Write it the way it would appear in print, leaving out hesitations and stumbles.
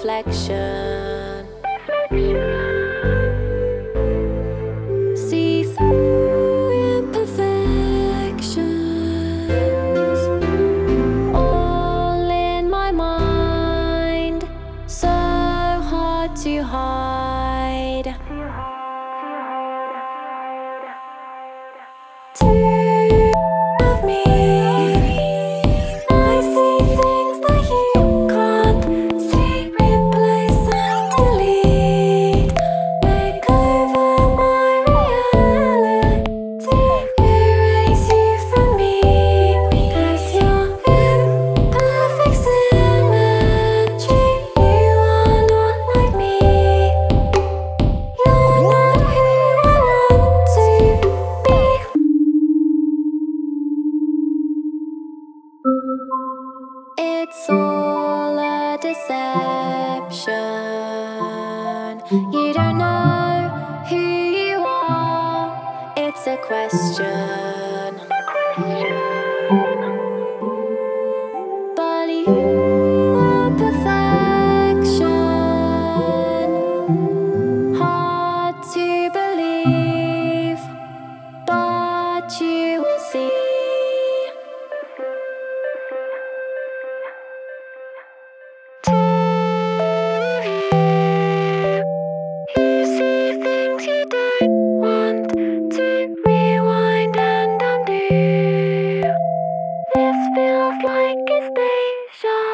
reflection. See through imperfections, all in my mind, so hard to hide. Two of me, I see things that you can't see. Replace and delete, make over my reality. Erase you from me, 'cause you're imperfect symmetry. You are not like me. You're not who I want to be. It's all a deception. You don't know who you are. It's a question. But you are perfection. Hard to believe, but you will see. You see things you don't want to rewind and undo. This feels like it's deja